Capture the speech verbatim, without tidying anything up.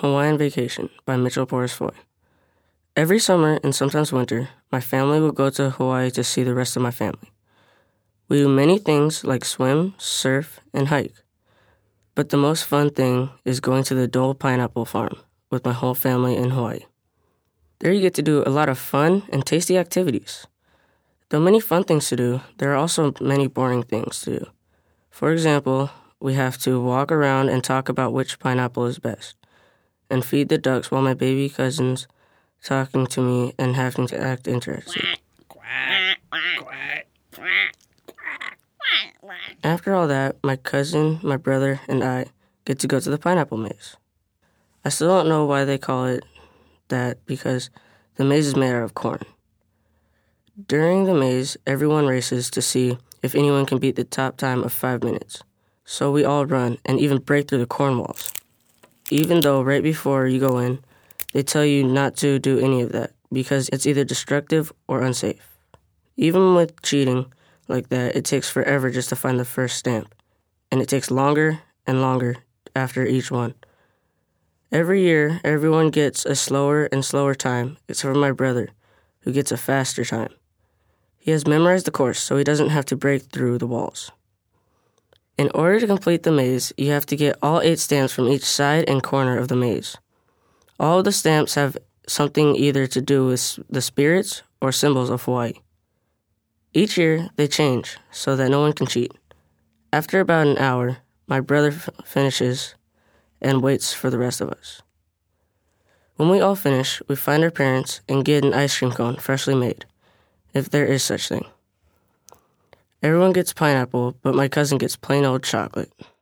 Hawaiian Vacation by Mitchell Porras Foy. Every summer and sometimes winter, my family will go to Hawaii to see the rest of my family. We do many things like swim, surf, and hike. But the most fun thing is going to the Dole Pineapple Farm with my whole family in Hawaii. There you get to do a lot of fun and tasty activities. Though many fun things to do, there are also many boring things to do. For example, we have to walk around and talk about which pineapple is best, and feed the ducks while my baby cousin's talking to me and having to act interested. After all that, my cousin, my brother, and I get to go to the pineapple maze. I still don't know why they call it that because the maze is made out of corn. During the maze, everyone races to see if anyone can beat the top time of five minutes. So we all run and even break through the corn walls. Even though right before you go in, they tell you not to do any of that because it's either destructive or unsafe. Even with cheating like that, it takes forever just to find the first stamp, and it takes longer and longer after each one. Every year, everyone gets a slower and slower time, except for my brother, who gets a faster time. He has memorized the course, so he doesn't have to break through the walls. In order to complete the maze, you have to get all eight stamps from each side and corner of the maze. All of the stamps have something either to do with the spirits or symbols of Hawaii. Each year, they change so that no one can cheat. After about an hour, my brother f- finishes and waits for the rest of us. When we all finish, we find our parents and get an ice cream cone freshly made, if there is such thing. Everyone gets pineapple, but my cousin gets plain old chocolate.